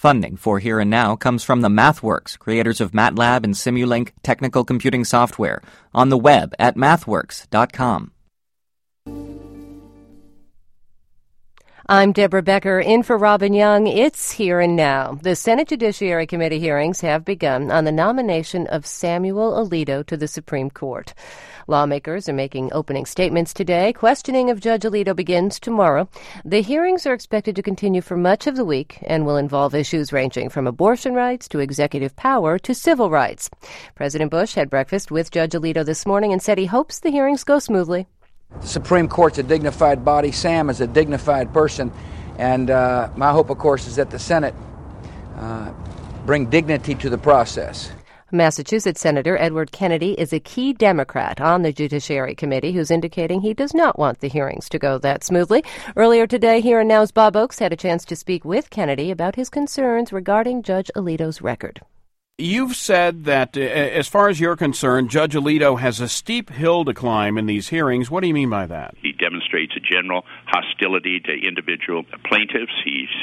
Funding for Here and Now comes from the MathWorks, creators of MATLAB and Simulink technical computing software, on the web at mathworks.com. I'm Deborah Becker, in for Robin Young. It's Here and Now. The Senate Judiciary Committee hearings have begun on the nomination of Samuel Alito to the Supreme Court. Lawmakers are making opening statements today. Questioning of Judge Alito begins tomorrow. The hearings are expected to continue for much of the week and will involve issues ranging from abortion rights to executive power to civil rights. President Bush had breakfast with Judge Alito this morning and said he hopes the hearings go smoothly. The Supreme Court's a dignified body. Sam is a dignified person. And my hope, of course, is that the Senate bring dignity to the process. Massachusetts Senator Edward Kennedy is a key Democrat on the Judiciary Committee who's indicating he does not want the hearings to go that smoothly. Earlier today, Here and Now's Bob Oakes had a chance to speak with Kennedy about his concerns regarding Judge Alito's record. You've said that, as far as you're concerned, Judge Alito has a steep hill to climb in these hearings. What do you mean by that? He demonstrates a general hostility to individual plaintiffs.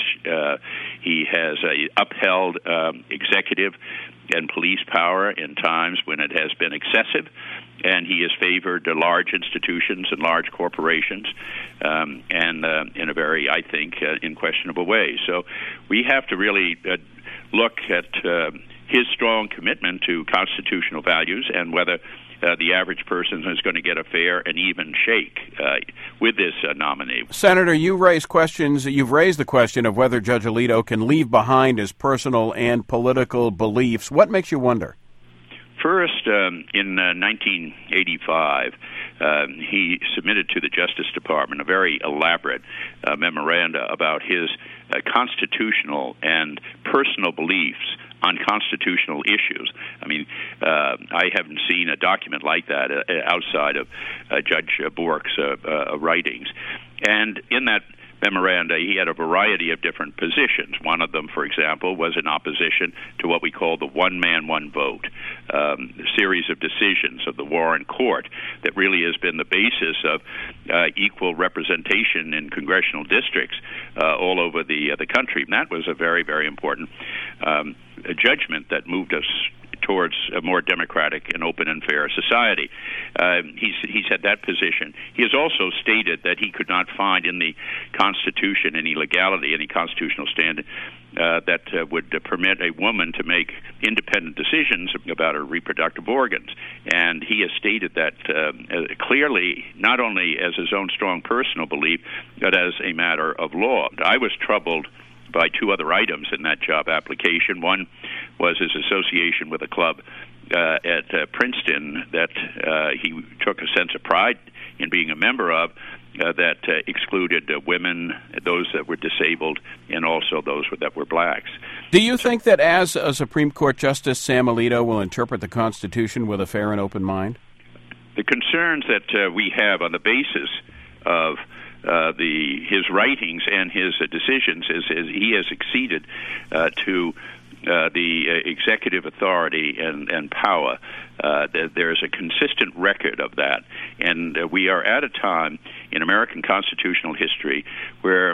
He has upheld executive and police power in times when it has been excessive, and he has favored large institutions and large corporations, and in a very, I think, unquestionable way. So we have to really look at his strong commitment to constitutional values and whether the average person is going to get a fair and even shake with this nominee. Senator, you've raised the question of whether Judge Alito can leave behind his personal and political beliefs. What makes you wonder? First, in 1985, he submitted to the Justice Department a very elaborate memoranda about his constitutional and personal beliefs on constitutional issues. I mean, I haven't seen a document like that outside of Judge Bork's writings. And in that memoranda, he had a variety of different positions. One of them, for example, was in opposition to what we call the one man, one vote, a series of decisions of the Warren Court that really has been the basis of equal representation in congressional districts all over the country. And that was a very, very important judgment that moved us towards a more democratic and open and fair society. He's had that position. He has also stated that he could not find in the Constitution any legality, any constitutional standard that would permit a woman to make independent decisions about her reproductive organs. And he has stated that clearly, not only as his own strong personal belief, but as a matter of law. I was troubled by two other items in that job application. One was his association with a club at Princeton that he took a sense of pride in being a member of that excluded women, those that were disabled, and also those that were blacks. Do you think that as a Supreme Court Justice, Sam Alito will interpret the Constitution with a fair and open mind? The concerns that we have on the basis of his writings and his decisions is he has acceded to the executive authority and power. There is a consistent record of that, and we are at a time in American constitutional history where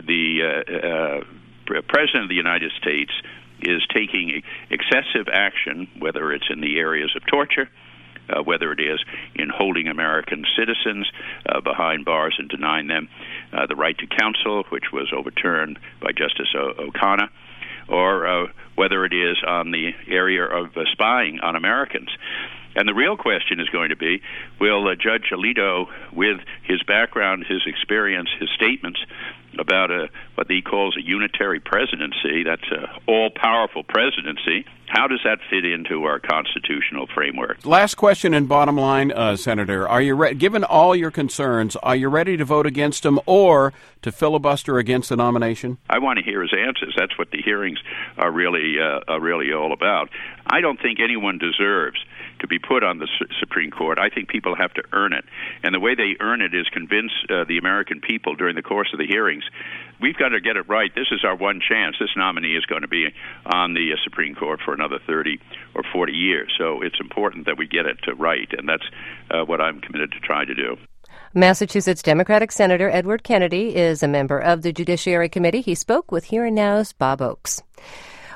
the President of the United States is taking excessive action, whether it's in the areas of torture, whether it is in holding American citizens behind bars and denying them the right to counsel, which was overturned by Justice O'Connor, or whether it is on the area of spying on Americans. And the real question is going to be, will Judge Alito, with his background, his experience, his statements about what he calls a unitary presidency, that's an all-powerful presidency, how does that fit into our constitutional framework? Last question and bottom line, Senator. Are you given all your concerns, are you ready to vote against him or to filibuster against the nomination? I want to hear his answers. That's what the hearings are really all about. I don't think anyone deserves to be put on the Supreme Court. I think people have to earn it. And the way they earn it is convince the American people during the course of the hearings, we've got to get it right. This is our one chance. This nominee is going to be on the Supreme Court for another 30 or 40 years. So it's important that we get it right, and that's what I'm committed to try to do. Massachusetts Democratic Senator Edward Kennedy is a member of the Judiciary Committee. He spoke with Here and Now's Bob Oakes.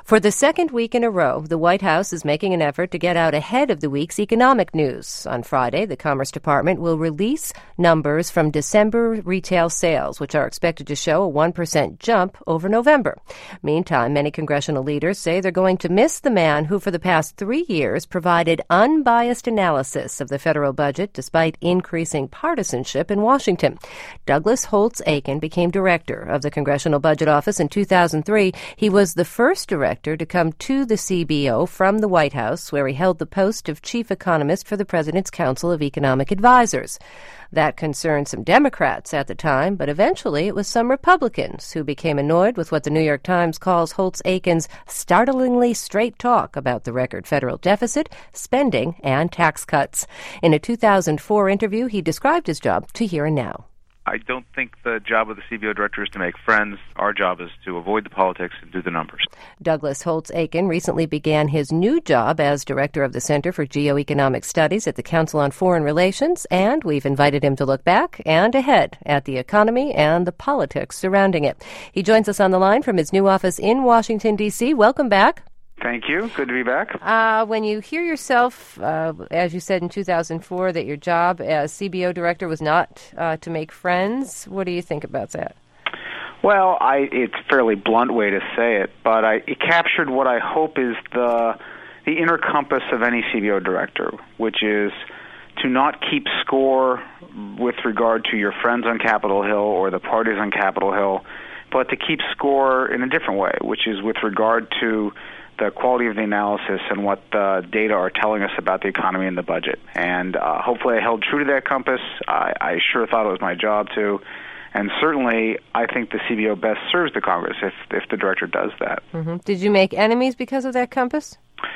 For the second week in a row, the White House is making an effort to get out ahead of the week's economic news. On Friday, the Commerce Department will release numbers from December retail sales, which are expected to show a 1% jump over November. Meantime, many congressional leaders say they're going to miss the man who for the past 3 years provided unbiased analysis of the federal budget despite increasing partisanship in Washington. Douglas Holtz-Eakin became director of the Congressional Budget Office in 2003. He was the first director to come to the CBO from the White House, where he held the post of chief economist for the President's Council of Economic Advisors. That concerned some Democrats at the time, but eventually it was some Republicans who became annoyed with what the New York Times calls Holtz-Eakin's startlingly straight talk about the record federal deficit, spending, and tax cuts. In a 2004 interview, he described his job to Here and Now. I don't think the job of the CBO director is to make friends. Our job is to avoid the politics and do the numbers. Douglas Holtz-Eakin recently began his new job as director of the Center for Geoeconomic Studies at the Council on Foreign Relations, and we've invited him to look back and ahead at the economy and the politics surrounding it. He joins us on the line from his new office in Washington, D.C. Welcome back. Thank you. Good to be back. When you hear yourself, as you said in 2004, that your job as CBO director was not to make friends, what do you think about that? Well, it's a fairly blunt way to say it, but it captured what I hope is the inner compass of any CBO director, which is to not keep score with regard to your friends on Capitol Hill or the parties on Capitol Hill, but to keep score in a different way, which is with regard to the quality of the analysis and what the data are telling us about the economy and the budget. And hopefully I held true to that compass. I sure thought it was my job to. And certainly I think the CBO best serves the Congress if the director does that. Mm-hmm. Did you make enemies because of that compass?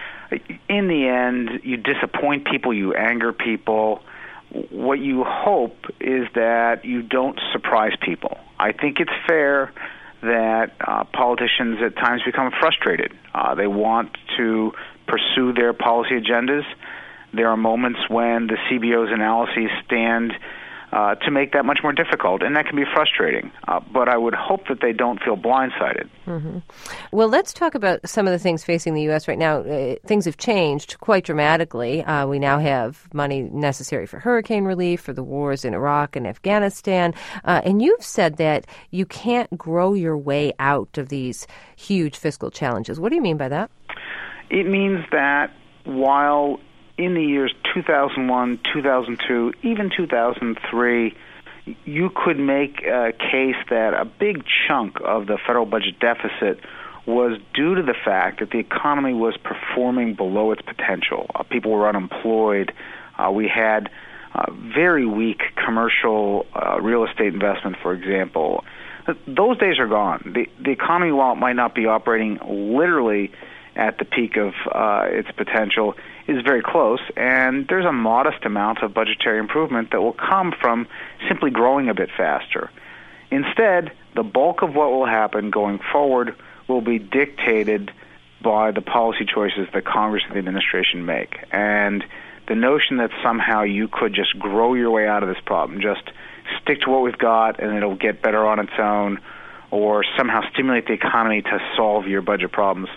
In the end, you disappoint people, you anger people. What you hope is that you don't surprise people. I think it's fair that politicians at times become frustrated. They want to pursue their policy agendas. There are moments when the CBO's analyses stand to make that much more difficult, and that can be frustrating. But I would hope that they don't feel blindsided. Mm-hmm. Well, let's talk about some of the things facing the U.S. right now. Things have changed quite dramatically. We now have money necessary for hurricane relief, for the wars in Iraq and Afghanistan. And you've said that you can't grow your way out of these huge fiscal challenges. What do you mean by that? It means that while in the years 2001, 2002, even 2003, you could make a case that a big chunk of the federal budget deficit was due to the fact that the economy was performing below its potential. People were unemployed. We had very weak commercial real estate investment, for example. Those days are gone. The economy, while it might not be operating literally at the peak of its potential, is very close, and there's a modest amount of budgetary improvement that will come from simply growing a bit faster. Instead, the bulk of what will happen going forward will be dictated by the policy choices that Congress and the administration make. And the notion that somehow you could just grow your way out of this problem, just stick to what we've got and it'll get better on its own, or somehow stimulate the economy to solve your budget problems,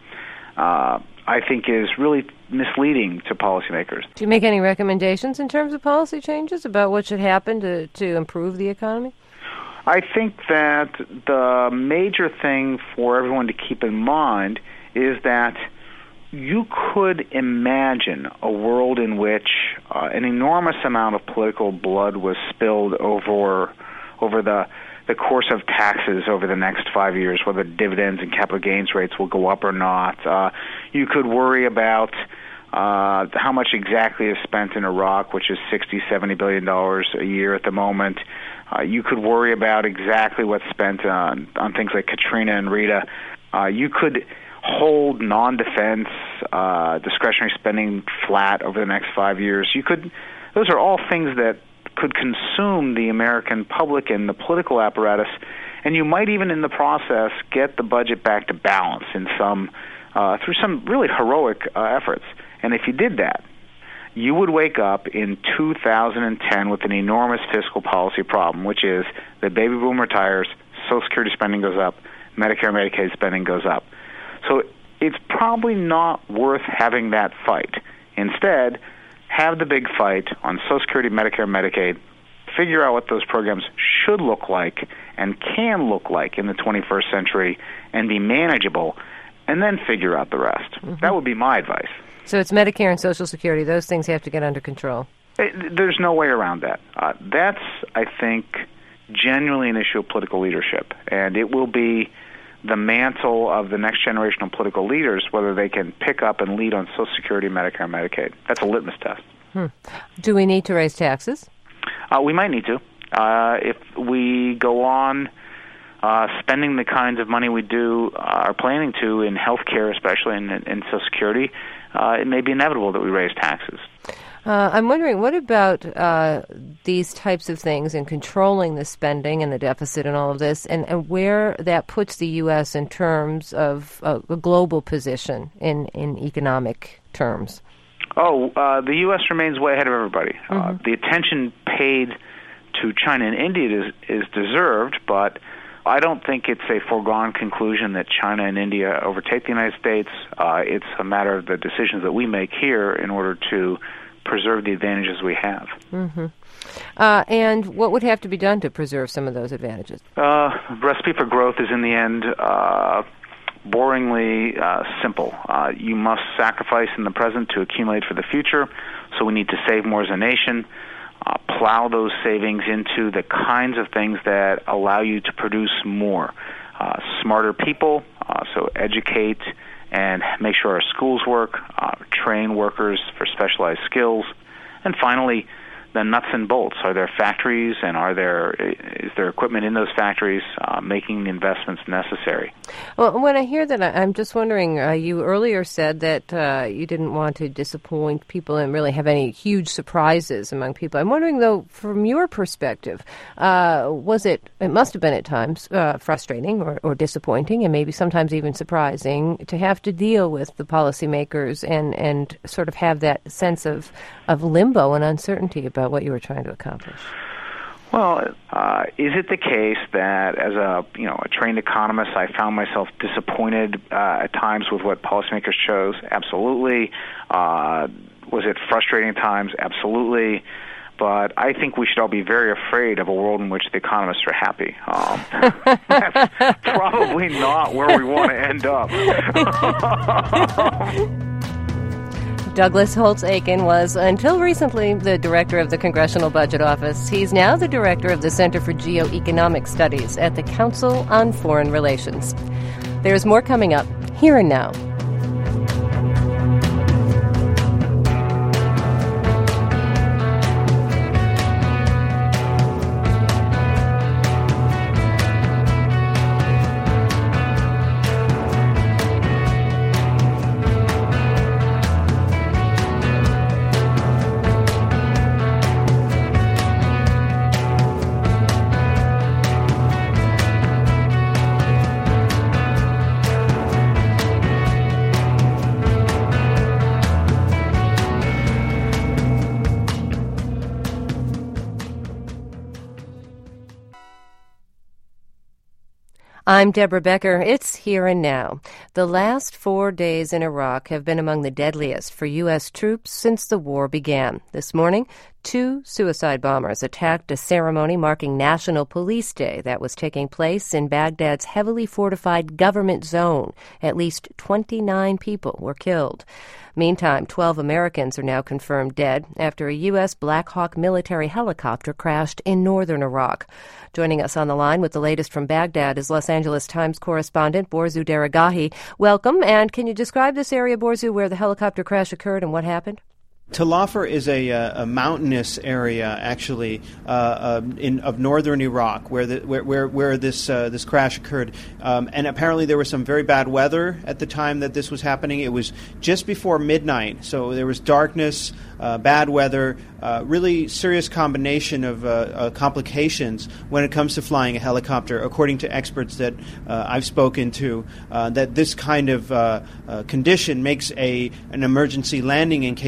I think is really misleading to policymakers. Do you make any recommendations in terms of policy changes about what should happen to improve the economy? I think that the major thing for everyone to keep in mind is that you could imagine a world in which an enormous amount of political blood was spilled over the course of taxes over the next 5 years, whether dividends and capital gains rates will go up or not. You could worry about how much exactly is spent in Iraq, which is $60-70 billion a year at the moment. You could worry about exactly what's spent on things like Katrina and Rita. You could hold non-defense discretionary spending flat over the next 5 years. Those are all things that could consume the American public and the political apparatus, and you might even in the process get the budget back to balance in through some really heroic efforts. And if you did that, you would wake up in 2010 with an enormous fiscal policy problem, which is the baby boom retires, Social Security spending goes up, Medicare and Medicaid spending goes up. So it's probably not worth having that fight. Instead, have the big fight on Social Security, Medicare, Medicaid, figure out what those programs should look like and can look like in the 21st century and be manageable, and then figure out the rest. Mm-hmm. That would be my advice. So it's Medicare and Social Security. Those things have to get under control. There's no way around that. That's, I think, genuinely an issue of political leadership, and it will be the mantle of the next generation of political leaders, whether they can pick up and lead on Social Security, Medicare, and Medicaid. That's a litmus test. Do we need to raise taxes? We might need to. If we go on spending the kinds of money we are planning to in health care, especially in Social Security, it may be inevitable that we raise taxes. I'm wondering, what about these types of things and controlling the spending and the deficit and all of this, and where that puts the U.S. in terms of a global position in economic terms? The U.S. remains way ahead of everybody. Mm-hmm. The attention paid to China and India is deserved, but I don't think it's a foregone conclusion that China and India overtake the United States. It's a matter of the decisions that we make here in order to preserve the advantages we have. Mm-hmm. And what would have to be done to preserve some of those advantages? The recipe for growth is, in the end, boringly simple. You must sacrifice in the present to accumulate for the future, so we need to save more as a nation, plow those savings into the kinds of things that allow you to produce more. Smarter people, so educate and make sure our schools work, train workers for specialized skills, and finally, the nuts and bolts. Are there factories, and is there equipment in those factories making the investments necessary? Well, when I hear that, I'm just wondering, you earlier said that you didn't want to disappoint people and really have any huge surprises among people. I'm wondering, though, from your perspective, it must have been at times frustrating or disappointing and maybe sometimes even surprising to have to deal with the policymakers and sort of have that sense of limbo and uncertainty about what you were trying to accomplish? Well, is it the case that as a trained economist, I found myself disappointed at times with what policymakers chose? Absolutely. Was it frustrating at times? Absolutely. But I think we should all be very afraid of a world in which the economists are happy. That's probably not where we want to end up. Douglas Holtz-Eakin was, until recently, the director of the Congressional Budget Office. He's now the director of the Center for Geoeconomic Studies at the Council on Foreign Relations. There's more coming up here and now. I'm Deborah Becker. It's Here and Now. The last 4 days in Iraq have been among the deadliest for U.S. troops since the war began. This morning, 2 suicide bombers attacked a ceremony marking National Police Day that was taking place in Baghdad's heavily fortified government zone. At least 29 people were killed. Meantime, 12 Americans are now confirmed dead after a U.S. Black Hawk military helicopter crashed in northern Iraq. Joining us on the line with the latest from Baghdad is Los Angeles Times correspondent Borzu Deragahi. Welcome, and can you describe this area, Borzu, where the helicopter crash occurred and what happened? Tal Afar is a mountainous area, actually, of northern Iraq, where this crash occurred, and apparently there was some very bad weather at the time that this was happening. It was just before midnight, so there was darkness, bad weather, really serious combination of complications when it comes to flying a helicopter. According to experts that I've spoken to, that this kind of condition makes an emergency landing in case of an engine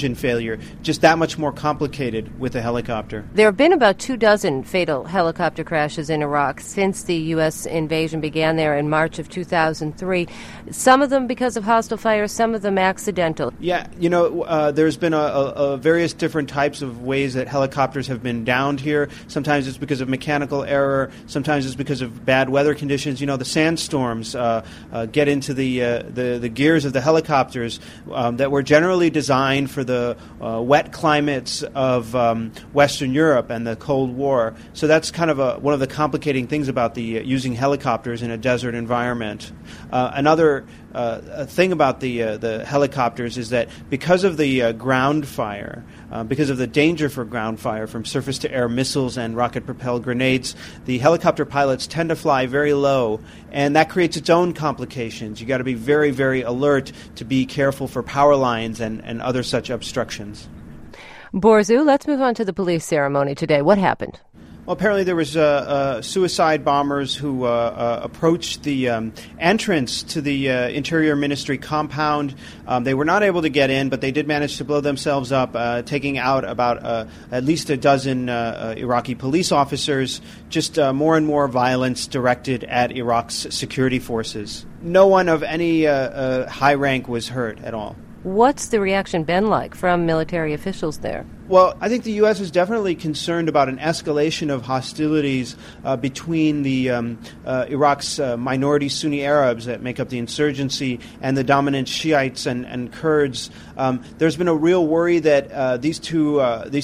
engine failure, just that much more complicated with a helicopter. There have been about 24 fatal helicopter crashes in Iraq since the U.S. invasion began there in March of 2003. Some of them because of hostile fire, some of them accidental. Yeah, there's been a various different types of ways that helicopters have been downed here. Sometimes it's because of mechanical error. Sometimes it's because of bad weather conditions. The sandstorms get into the gears of the helicopters that were generally designed for the wet climates of Western Europe and the Cold War. So that's kind of one of the complicating things about the using helicopters in a desert environment. Another thing about the helicopters is that because of the ground fire, because of the danger for ground fire from surface-to-air missiles and rocket-propelled grenades, the helicopter pilots tend to fly very low, and that creates its own complications. You've got to be very, very alert to be careful for power lines and other such obstructions. Borzu, let's move on to the police ceremony today. What happened? Well, apparently there was suicide bombers who approached the entrance to the Interior Ministry compound. They were not able to get in, but they did manage to blow themselves up, taking out about at least a dozen Iraqi police officers, just more and more violence directed at Iraq's security forces. No one of any high rank was hurt at all. What's the reaction been like from military officials there? Well, I think the U.S. is definitely concerned about an escalation of hostilities between the Iraq's minority Sunni Arabs that make up the insurgency and the dominant Shiites and Kurds. There's been a real worry that these two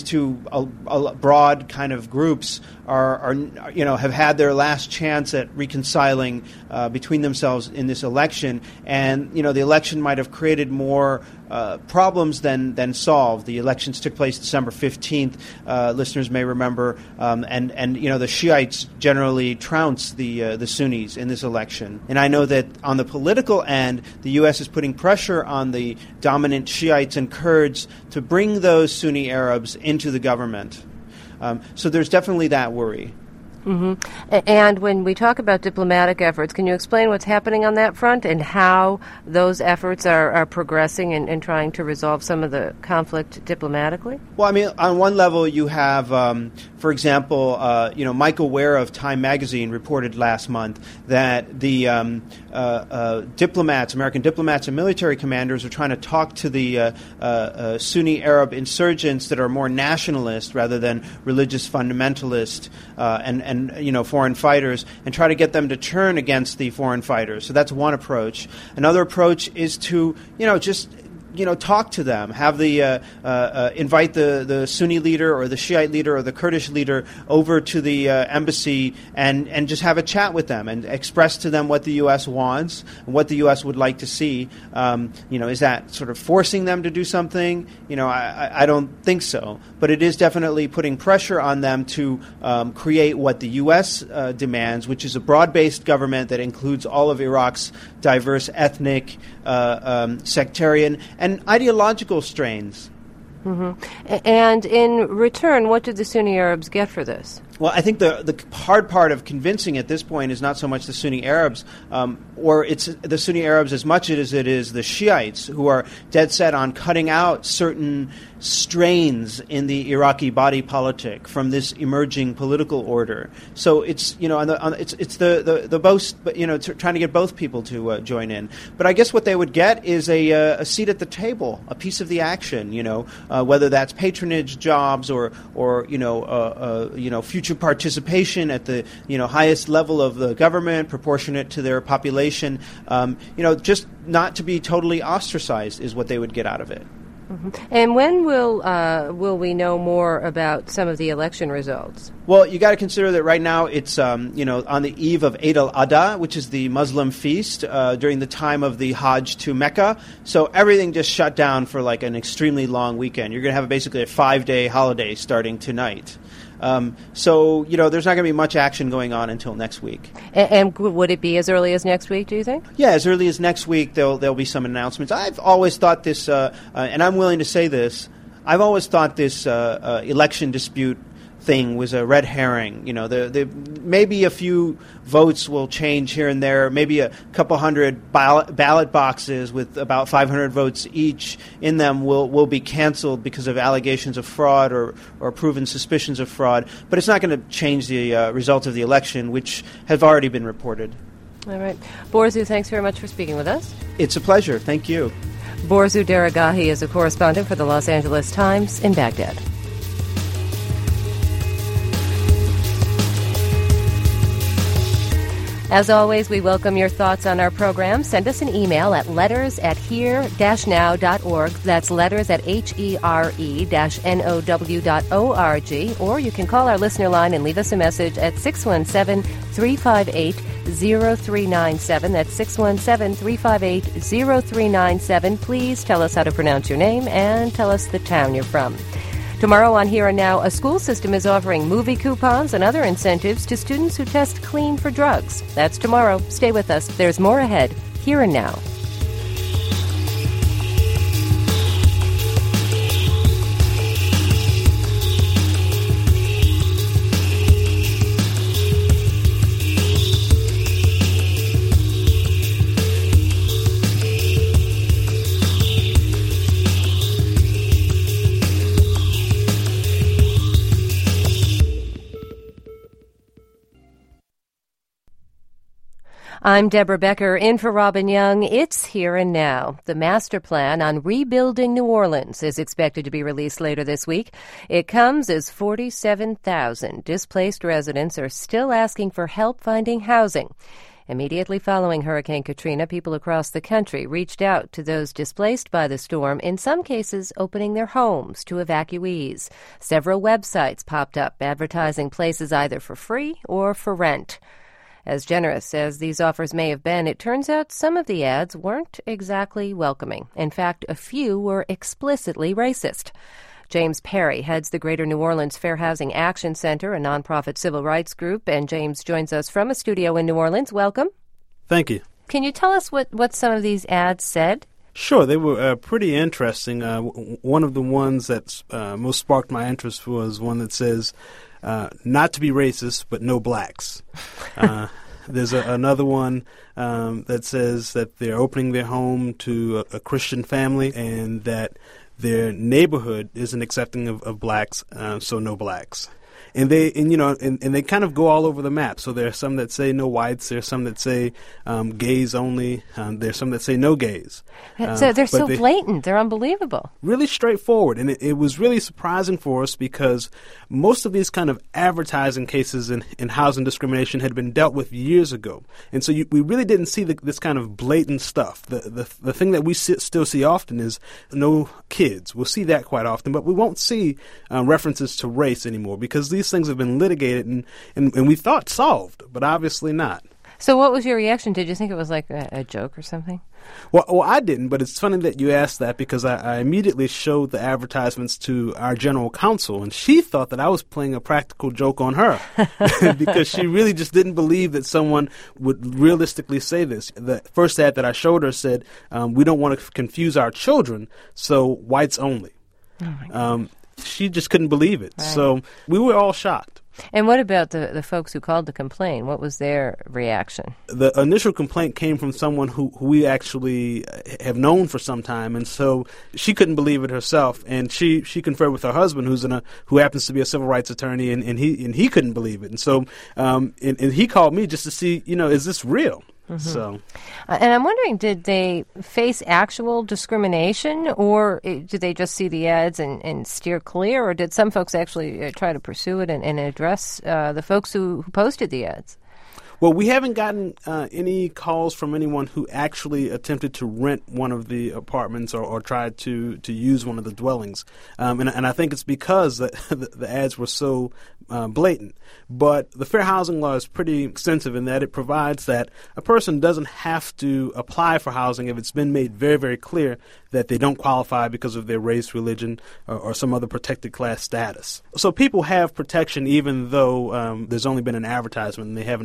broad kind of groups are have had their last chance at reconciling between themselves in this election, and the election might have created more problems than solved. The elections took place December 15th. Listeners may remember, and the Shiites generally trounce the Sunnis in this election. And I know that on the political end, the U.S. is putting pressure on the dominant Shiites and Kurds to bring those Sunni Arabs into the government. So there's definitely that worry. Mm-hmm. And when we talk about diplomatic efforts, can you explain what's happening on that front and how those efforts are progressing and trying to resolve some of the conflict diplomatically? Well, I mean, on one level, you have, for example, Michael Ware of Time Magazine reported last month that the American diplomats and military commanders are trying to talk to the Sunni Arab insurgents that are more nationalist rather than religious fundamentalist and foreign fighters, and try to get them to turn against the foreign fighters. So that's one approach. Another approach is to talk to them, have the invite the Sunni leader or the Shiite leader or the Kurdish leader over to the embassy and just have a chat with them and express to them what the U.S. wants and what the U.S. would like to see. Is that sort of forcing them to do something? I don't think so. But it is definitely putting pressure on them to create what the U.S. Demands, which is a broad-based government that includes all of Iraq's diverse ethnic, sectarian, and ideological strains. Mm-hmm. And in return, what did the Sunni Arabs get for this? Well, I think the hard part of convincing at this point is not so much the Sunni Arabs, or it's the Sunni Arabs as much as it is the Shiites, who are dead set on cutting out certain strains in the Iraqi body politic from this emerging political order. So it's it's the both, trying to get both people to join in. But I guess what they would get is a seat at the table, a piece of the action. Whether that's patronage jobs or future participation at the highest level of the government, proportionate to their population. Just not to be totally ostracized is what they would get out of it. Mm-hmm. And when will we know more about some of the election results? Well, you got to consider that right now it's on the eve of Eid al-Adha, which is the Muslim feast during the time of the Hajj to Mecca. So everything just shut down for like an extremely long weekend. You're going to have basically a 5-day holiday starting tonight. So there's not going to be much action going on until next week. And would it be as early as next week, do you think? Yeah, as early as next week, there'll be some announcements. I've always thought this, and I'm willing to say this, I've always thought this election dispute thing was a red herring. Maybe a few votes will change here and there. Maybe a couple hundred ballot boxes with about 500 votes each in them will be canceled because of allegations of fraud or proven suspicions of fraud. But it's not going to change the results of the election, which have already been reported. All right. Borzu, thanks very much for speaking with us. It's a pleasure. Thank you. Borzu Daragahi is a correspondent for the Los Angeles Times in Baghdad. As always, we welcome your thoughts on our program. Send us an email at letters@here-now.org. That's letters@here-now.org. Or you can call our listener line and leave us a message at 617-358-0397. That's 617-358-0397. Please tell us how to pronounce your name and tell us the town you're from. Tomorrow on Here and Now, a school system is offering movie coupons and other incentives to students who test clean for drugs. That's tomorrow. Stay with us. There's more ahead. Here and Now. I'm Deborah Becker, in for Robin Young. It's Here and Now. The master plan on rebuilding New Orleans is expected to be released later this week. It comes as 47,000 displaced residents are still asking for help finding housing. Immediately following Hurricane Katrina, people across the country reached out to those displaced by the storm, in some cases opening their homes to evacuees. Several websites popped up advertising places either for free or for rent. As generous as these offers may have been, it turns out some of the ads weren't exactly welcoming. In fact, a few were explicitly racist. James Perry heads the Greater New Orleans Fair Housing Action Center, a nonprofit civil rights group, and James joins us from a studio in New Orleans. Welcome. Thank you. Can you tell us what some of these ads said? Sure, they were pretty interesting. One of the ones that most sparked my interest was one that says, not to be racist, but no blacks. There's another one that says that they're opening their home to a Christian family and that their neighborhood isn't accepting of blacks, so no blacks. And they kind of go all over the map. So there are some that say no whites. There are some that say gays only. There's some that say no gays. So they're so blatant. They're unbelievable. Really straightforward. And it was really surprising for us because most of these kind of advertising cases in housing discrimination had been dealt with years ago. And so we really didn't see this kind of blatant stuff. The thing that we still see often is no kids. We'll see that quite often. But we won't see references to race anymore because these things have been litigated and we thought solved, but obviously not. So what was your reaction? Did you think it was like a joke or something? Well, I didn't, but it's funny that you asked that because I immediately showed the advertisements to our general counsel, and she thought that I was playing a practical joke on her because she really just didn't believe that someone would realistically say this. The first ad that I showed her said, we don't want to confuse our children, so whites only. Oh my gosh. She just couldn't believe it. Right. So we were all shocked. And what about the folks who called to complain? What was their reaction? The initial complaint came from someone who we actually have known for some time, and so she couldn't believe it herself. And she conferred with her husband, who happens to be a civil rights attorney, and he couldn't believe it. And so and he called me just to see, is this real? Mm-hmm. So, and I'm wondering, did they face actual discrimination, or did they just see the ads and steer clear, or did some folks actually try to pursue it and address the folks who posted the ads? Well, we haven't gotten any calls from anyone who actually attempted to rent one of the apartments or tried to use one of the dwellings. And I think it's because the ads were so blatant. But the Fair Housing Law is pretty extensive in that it provides that a person doesn't have to apply for housing if it's been made very, very clear that they don't qualify because of their race, religion, or some other protected class status. So people have protection even though there's only been an advertisement and they haven't actually been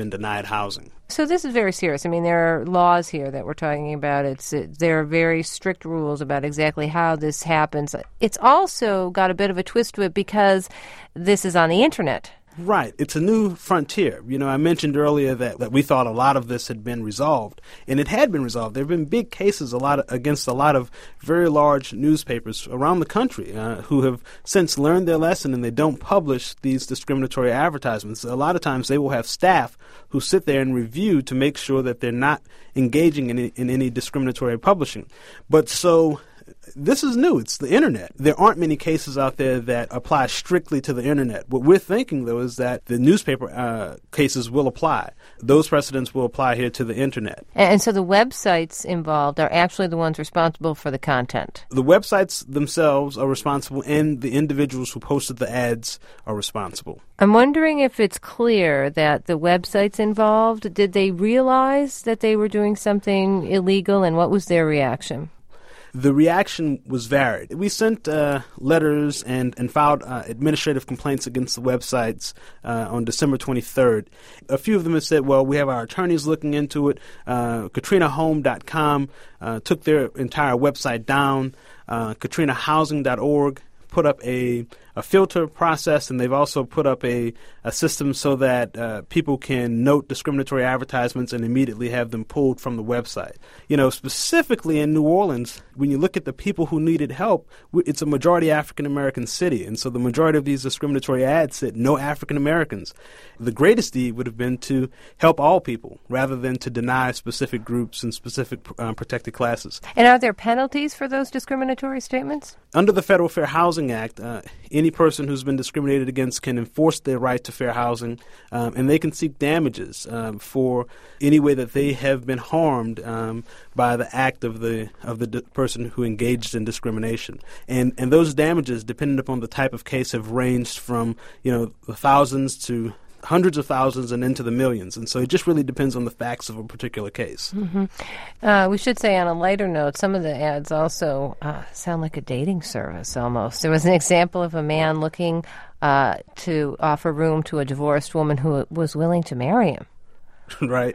been denied housing. So this is very serious. I mean, there are laws here that we're talking about. There are very strict rules about exactly how this happens. It's also got a bit of a twist to it because this is on the Internet. Right. It's a new frontier. I mentioned earlier that we thought a lot of this had been resolved, and it had been resolved. There have been big cases against a lot of very large newspapers around the country who have since learned their lesson, and they don't publish these discriminatory advertisements. A lot of times they will have staff who sit there and review to make sure that they're not engaging in any discriminatory publishing. But so this is new. It's the Internet. There aren't many cases out there that apply strictly to the Internet. What we're thinking, though, is that the newspaper cases will apply. Those precedents will apply here to the Internet. And so the websites involved are actually the ones responsible for the content. The websites themselves are responsible, and the individuals who posted the ads are responsible. I'm wondering if it's clear that the websites involved, did they realize that they were doing something illegal, and what was their reaction? The reaction was varied. We sent letters and filed administrative complaints against the websites on December 23rd. A few of them have said, well, we have our attorneys looking into it. KatrinaHome.com took their entire website down. KatrinaHousing.org put up a filter process, and they've also put up a system so that people can note discriminatory advertisements and immediately have them pulled from the website. Specifically in New Orleans, when you look at the people who needed help, it's a majority African-American city, and so the majority of these discriminatory ads said no African-Americans. The greatest deed would have been to help all people rather than to deny specific groups and specific protected classes. And are there penalties for those discriminatory statements? Under the Federal Fair Housing Act, any person who's been discriminated against can enforce their right to fair housing, and they can seek damages for any way that they have been harmed by the act of the person who engaged in discrimination. And those damages, depending upon the type of case, have ranged from the thousands to hundreds of thousands and into the millions. And so it just really depends on the facts of a particular case. Mm-hmm. We should say on a lighter note, some of the ads also sound like a dating service almost. There was an example of a man looking to offer room to a divorced woman who was willing to marry him. Right.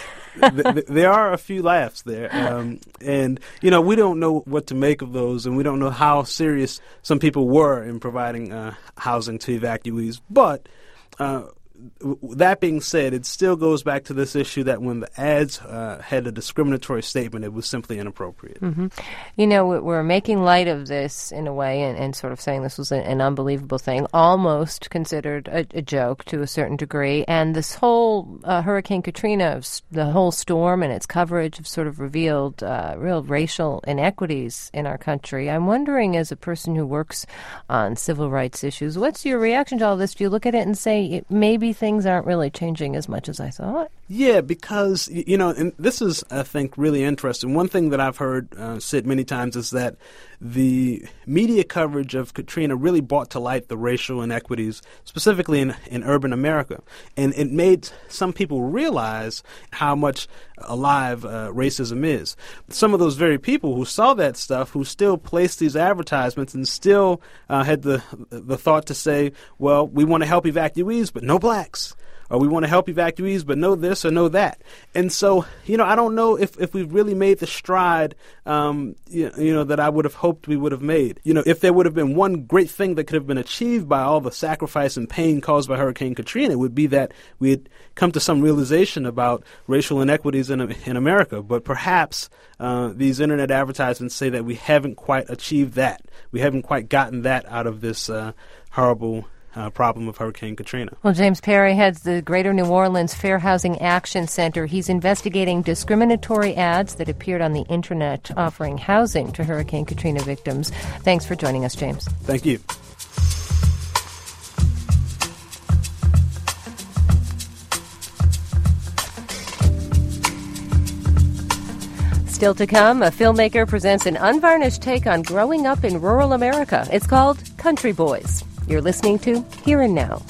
There are a few laughs there. And we don't know what to make of those, and we don't know how serious some people were in providing housing to evacuees. But that being said, it still goes back to this issue that when the ads had a discriminatory statement, it was simply inappropriate. Mm-hmm. We're making light of this in a way and sort of saying this was an unbelievable thing, almost considered a joke to a certain degree. And this whole Hurricane Katrina, the whole storm and its coverage have sort of revealed real racial inequities in our country. I'm wondering, as a person who works on civil rights issues, what's your reaction to all this? Do you look at it and say maybe things aren't really changing as much as I thought? Yeah, because, and this is, I think, really interesting. One thing that I've heard said many times is that the media coverage of Katrina really brought to light the racial inequities, specifically in urban America. And it made some people realize how much alive racism is. Some of those very people who saw that stuff, who still placed these advertisements and still had the thought to say, well, we want to help evacuees, but no blacks. Or we want to help evacuees, but no this or no that. And so, I don't know if we've really made the stride, that I would have hoped we would have made. If there would have been one great thing that could have been achieved by all the sacrifice and pain caused by Hurricane Katrina, it would be that we had come to some realization about racial inequities in America. But perhaps these Internet advertisements say that we haven't quite achieved that. We haven't quite gotten that out of this horrible problem of Hurricane Katrina. Well, James Perry heads the Greater New Orleans Fair Housing Action Center. He's investigating discriminatory ads that appeared on the Internet offering housing to Hurricane Katrina victims. Thanks for joining us, James. Thank you. Still to come, a filmmaker presents an unvarnished take on growing up in rural America. It's called Country Boys. You're listening to Here and Now.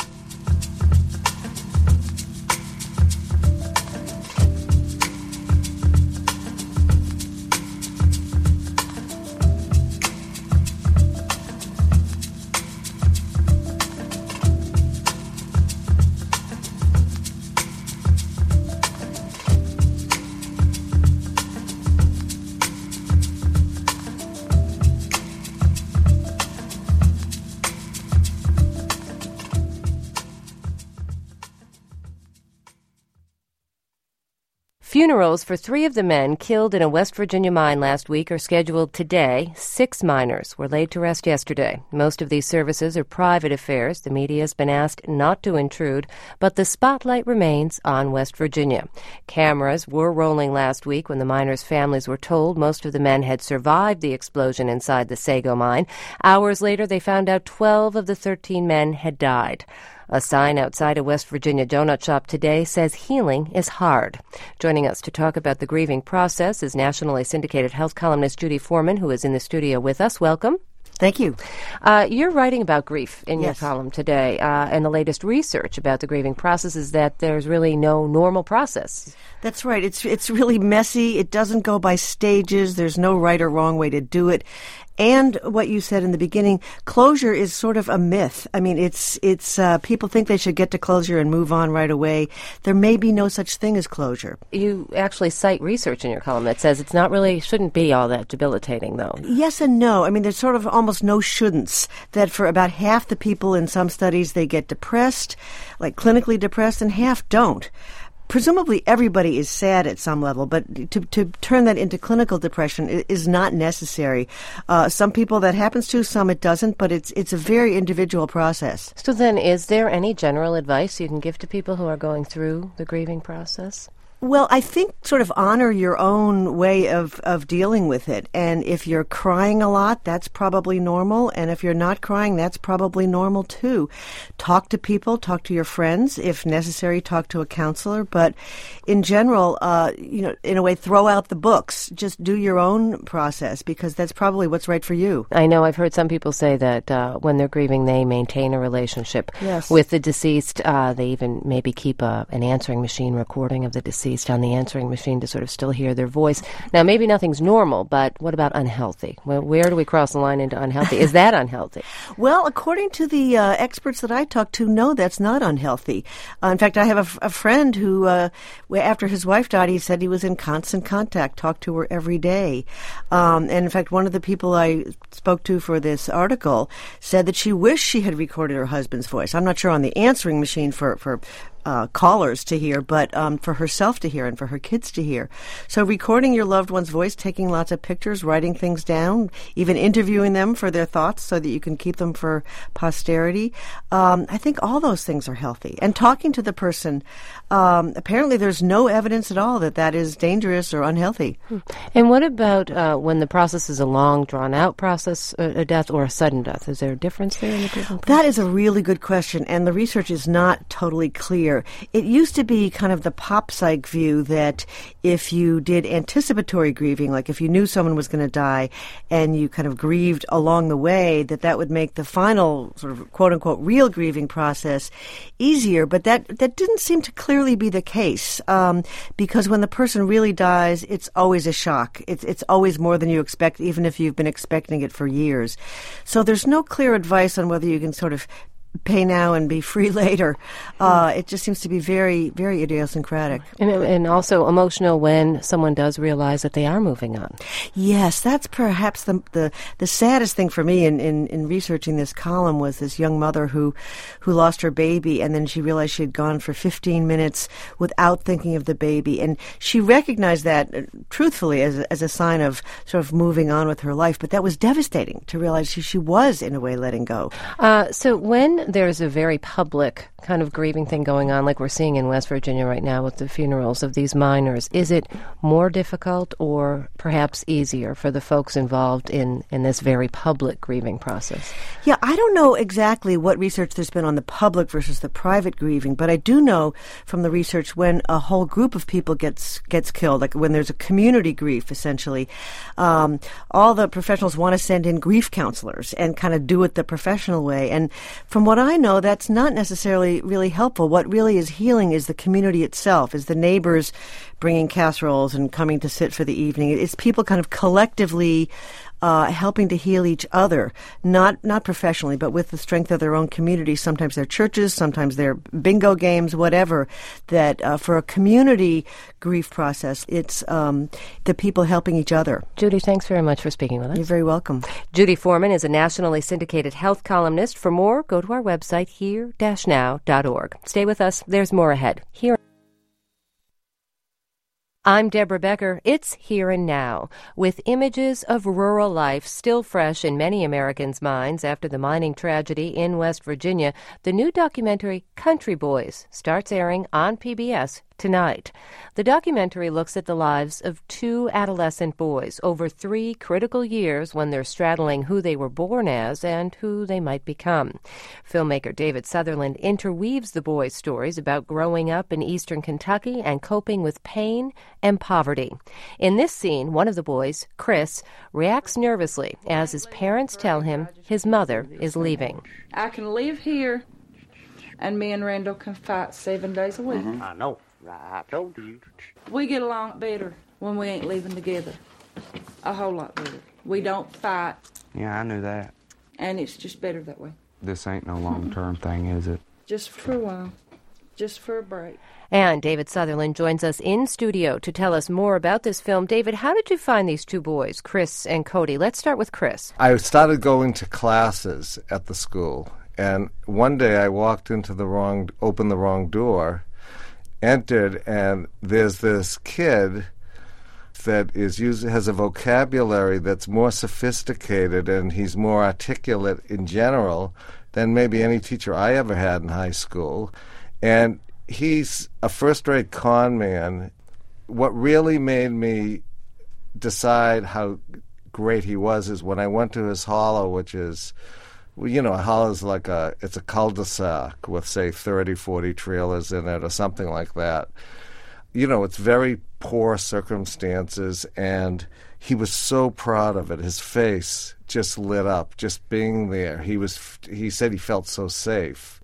Funerals for 3 of the men killed in a West Virginia mine last week are scheduled today. 6 miners were laid to rest yesterday. Most of these services are private affairs. The media has been asked not to intrude, but the spotlight remains on West Virginia. Cameras were rolling last week when the miners' families were told most of the men had survived the explosion inside the Sago mine. Hours later, they found out 12 of the 13 men had died. A sign outside a West Virginia donut shop today says healing is hard. Joining us to talk about the grieving process is nationally syndicated health columnist Judy Foreman, who is in the studio with us. Welcome. Thank you. You're writing about grief in your column today, and the latest research about the grieving process is that there's really no normal process. That's right. It's really messy. It doesn't go by stages. There's no right or wrong way to do it. And what you said in the beginning, closure is sort of a myth. I mean, it's people think they should get to closure and move on right away. There may be no such thing as closure. You actually cite research in your column that says it's shouldn't be all that debilitating, though. Yes and no. I mean, there's sort of almost no shouldn'ts. That for about half the people in some studies, they get depressed, like clinically depressed, and half don't. Presumably everybody is sad at some level, but to turn that into clinical depression is not necessary. Some people that happens to, some it doesn't, but it's a very individual process. So then, is there any general advice you can give to people who are going through the grieving process? Well, I think sort of honor your own way of dealing with it. And if you're crying a lot, that's probably normal. And if you're not crying, that's probably normal too. Talk to people, talk to your friends. If necessary, talk to a counselor. But in general, in a way, throw out the books. Just do your own process because that's probably what's right for you. I know I've heard some people say that when they're grieving, they maintain a relationship with the deceased. They even maybe keep an answering machine recording of the deceased on the answering machine to sort of still hear their voice. Now, maybe nothing's normal, but what about unhealthy? Well, where do we cross the line into unhealthy? Is that unhealthy? Well, according to the experts that I talked to, no, that's not unhealthy. In fact, I have a friend who, after his wife died, he said he was in constant contact, talked to her every day. And in fact, one of the people I spoke to for this article said that she wished she had recorded her husband's voice. I'm not sure on the answering machine for callers to hear, but for herself to hear and for her kids to hear. So recording your loved one's voice, taking lots of pictures, writing things down, even interviewing them for their thoughts so that you can keep them for posterity. I think all those things are healthy. And talking to the person, apparently there's no evidence at all that is dangerous or unhealthy. And what about when the process is a long, drawn-out process, a death or a sudden death? Is there a difference there in the different? That is a really good question, and the research is not totally clear. It used to be kind of the pop psych view that if you did anticipatory grieving, like if you knew someone was going to die and you kind of grieved along the way, that would make the final sort of quote-unquote real grieving process easier. But that didn't seem to clearly be the case because when the person really dies, it's always a shock. It's always more than you expect, even if you've been expecting it for years. So there's no clear advice on whether you can sort of pay now and be free later. It just seems to be very, very idiosyncratic. And also emotional when someone does realize that they are moving on. Yes, that's perhaps the saddest thing for me in researching this column was this young mother who lost her baby, and then she realized she had gone for 15 minutes without thinking of the baby. And she recognized that, truthfully, as a sign of sort of moving on with her life. But that was devastating to realize she was, in a way, letting go. So when there's a very public kind of grieving thing going on, like we're seeing in West Virginia right now with the funerals of these miners, is it more difficult or perhaps easier for the folks involved in this very public grieving process? Yeah, I don't know exactly what research there's been on the public versus the private grieving, but I do know from the research when a whole group of people gets killed, like when there's a community grief, essentially, all the professionals want to send in grief counselors and kind of do it the professional way. And from what I know, that's not necessarily really helpful. What really is healing is the community itself, is the neighbors bringing casseroles and coming to sit for the evening. It's people kind of collectively helping to heal each other, not professionally, but with the strength of their own community. Sometimes they're churches, sometimes they're bingo games, whatever. That for a community grief process, it's the people helping each other. Judy, thanks very much for speaking with us. You're very welcome. Judy Foreman is a nationally syndicated health columnist. For more, go to our website, here-now.org. Stay with us. There's more ahead. Here. I'm Deborah Becker. It's Here and Now, with images of rural life still fresh in many Americans' minds after the mining tragedy in West Virginia. The new documentary Country Boys starts airing on PBS tonight. The documentary looks at the lives of two adolescent boys over 3 critical years when they're straddling who they were born as and who they might become. Filmmaker David Sutherland interweaves the boys' stories about growing up in eastern Kentucky and coping with pain and poverty. In this scene, one of the boys, Chris, reacts nervously as his parents tell him his mother is leaving. I can live here, and me and Randall can fight 7 days a week. I know. I told you. We get along better when we ain't living together. A whole lot better. We don't fight. Yeah, I knew that. And it's just better that way. This ain't no long-term thing, is it? Just for a while. Just for a break. And David Sutherland joins us in studio to tell us more about this film. David, how did you find these two boys, Chris and Cody? Let's start with Chris. I started going to classes at the school, and one day I walked into opened the wrong door, entered, and there's this kid that has a vocabulary that's more sophisticated, and he's more articulate in general than maybe any teacher I ever had in high school. And he's a first-rate con man. What really made me decide how great he was is when I went to his hollow, which is, a hollow is it's a cul-de-sac with, say, 30, 40 trailers in it or something like that. It's very poor circumstances, and he was so proud of it. His face just lit up, just being there. He said he felt so safe.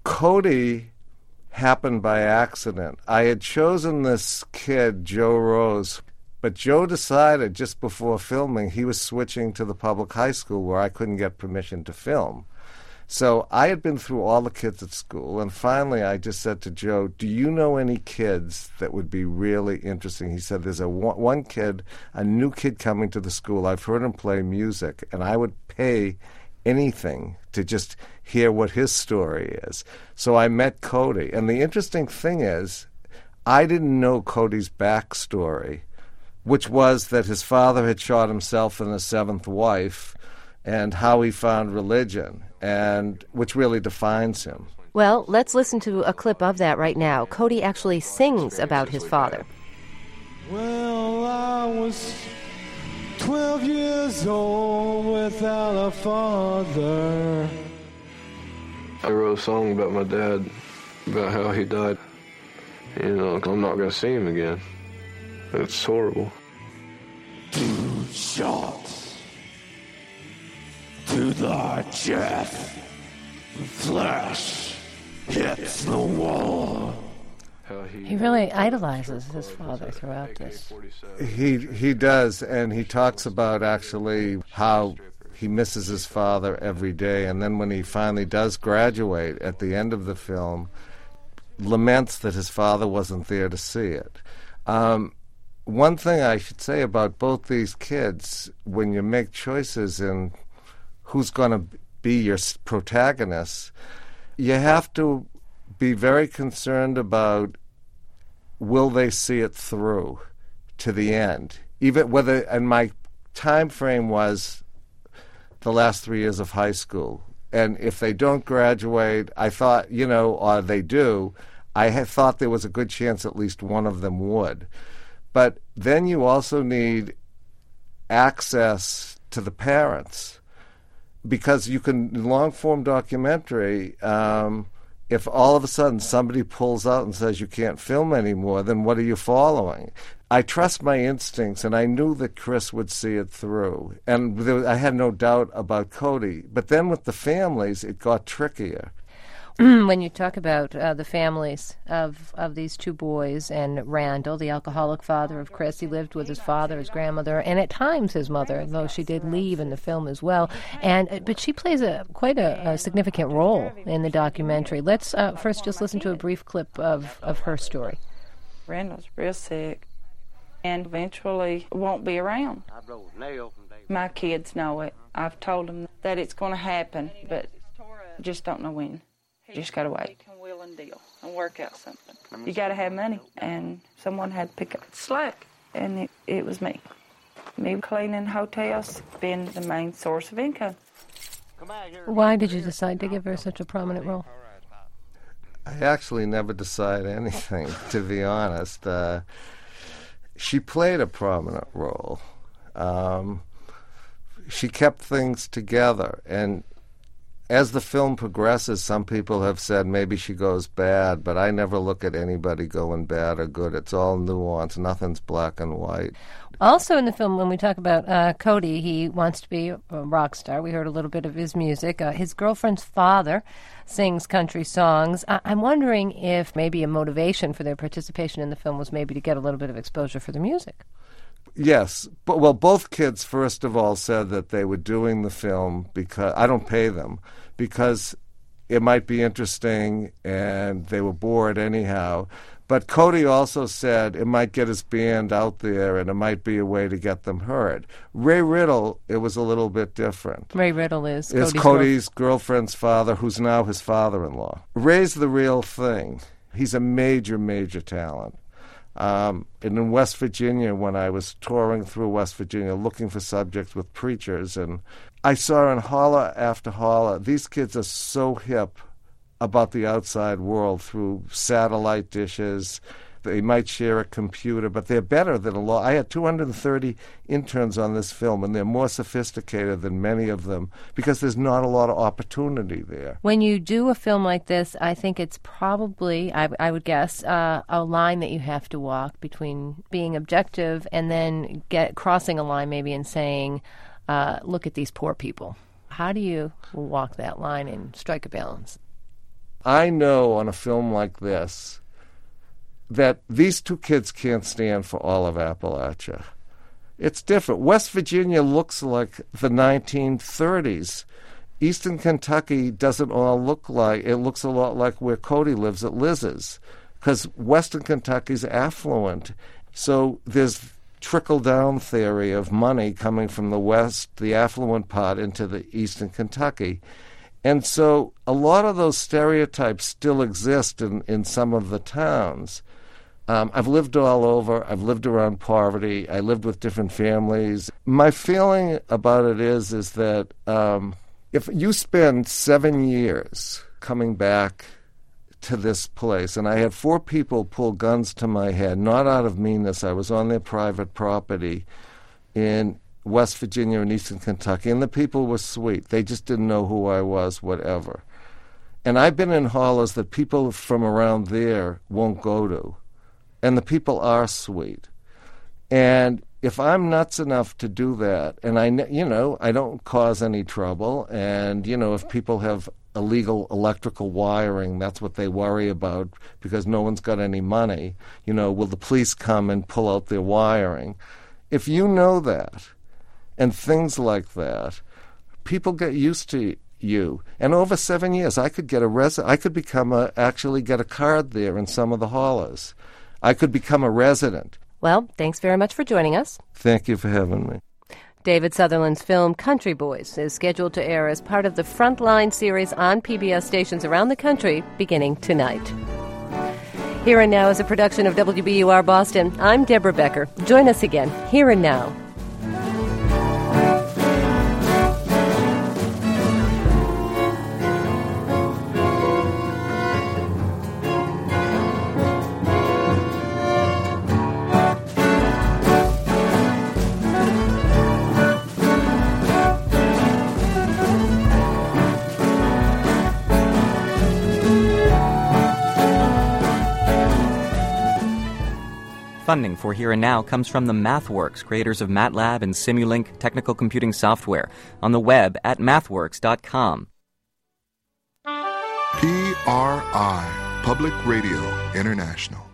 Cody happened by accident. I had chosen this kid, Joe Rose, but Joe decided just before filming he was switching to the public high school where I couldn't get permission to film. So I had been through all the kids at school, and finally I just said to Joe, do you know any kids that would be really interesting? He said, there's one kid, a new kid coming to the school. I've heard him play music, and I would pay anything to just hear what his story is. So I met Cody, and the interesting thing is I didn't know Cody's backstory, which was that his father had shot himself and his 7th wife, and how he found religion, and which really defines him. Well, let's listen to a clip of that right now. Cody actually sings about his father. Well, I was 12 years old without a father. I wrote a song about my dad, about how he died. I'm not going to see him again. It's horrible. 2 shots to the chest. Flesh hits the wall. He really idolizes his father throughout this. He does, and he talks about actually how he misses his father every day, and then when he finally does graduate at the end of the film, laments that his father wasn't there to see it. One thing I should say about both these kids, when you make choices in who's going to be your protagonist, you have to be very concerned about will they see it through to the end. Even whether, and my time frame was the last 3 years of high school. And if they don't graduate, I thought, or they do, I had thought there was a good chance at least one of them would. But then you also need access to the parents, because you can, long-form documentary, if all of a sudden somebody pulls out and says you can't film anymore, then what are you following? I trust my instincts, and I knew that Chris would see it through. And I had no doubt about Cody. But then with the families, it got trickier. When you talk about the families of these two boys and Randall, the alcoholic father of Chris, he lived with his father, his grandmother, and at times his mother, though she did leave in the film as well. But she plays quite a significant role in the documentary. Let's first just listen to a brief clip of her story. Randall's real sick and eventually won't be around. My kids know it. I've told them that it's going to happen, but just don't know when. Just got to wait. and work out something. You got to have money, and someone had to pick up the slack, and it was me. Me cleaning hotels, being the main source of income. Why did you decide to give her such a prominent role? I actually never decided anything, to be honest. She played a prominent role. She kept things together, and as the film progresses, some people have said maybe she goes bad, but I never look at anybody going bad or good. It's all nuance. Nothing's black and white. Also in the film, when we talk about Cody, he wants to be a rock star. We heard a little bit of his music. His girlfriend's father sings country songs. I'm wondering if maybe a motivation for their participation in the film was maybe to get a little bit of exposure for the music. Yes. Well, both kids, first of all, said that they were doing the film because I don't pay them, because it might be interesting and they were bored anyhow. But Cody also said it might get his band out there and it might be a way to get them heard. Ray Riddle, it was a little bit different. Ray Riddle is Cody's girlfriend's father, who's now his father-in-law. Ray's the real thing. He's a major, major talent. And in West Virginia, when I was touring through West Virginia looking for subjects with preachers, and I saw in holler after holler, these kids are so hip about the outside world through satellite dishes. They might share a computer, but they're better than a lot. I had 230 interns on this film, and they're more sophisticated than many of them because there's not a lot of opportunity there. When you do a film like this, I think it's probably, I would guess, a line that you have to walk between being objective and then crossing a line maybe and saying, look at these poor people. How do you walk that line and strike a balance? I know on a film like this that these two kids can't stand for all of Appalachia. It's different. West Virginia looks like the 1930s. Eastern Kentucky doesn't all look like, it looks a lot like where Cody lives at Liz's, because Western Kentucky's affluent. So there's trickle-down theory of money coming from the West, the affluent part, into the Eastern Kentucky. And so a lot of those stereotypes still exist in some of the towns. I've lived all over. I've lived around poverty. I lived with different families. My feeling about it is that if you spend 7 years coming back to this place, and I had 4 people pull guns to my head, not out of meanness. I was on their private property in West Virginia and Eastern Kentucky, and the people were sweet. They just didn't know who I was, whatever. And I've been in hollers that people from around there won't go to. And the people are sweet. And if I'm nuts enough to do that, and I don't cause any trouble, and, if people have illegal electrical wiring, that's what they worry about because no one's got any money, will the police come and pull out their wiring? If you know that, and things like that, people get used to you. And over 7 years, I could get I could actually get a card there in some of the hollers. I could become a resident. Well, thanks very much for joining us. Thank you for having me. David Sutherland's film Country Boys is scheduled to air as part of the Frontline series on PBS stations around the country beginning tonight. Here and Now is a production of WBUR Boston. I'm Deborah Becker. Join us again, Here and Now. Funding for Here and Now comes from the MathWorks, creators of MATLAB and Simulink technical computing software, on the web at mathworks.com. PRI, Public Radio International.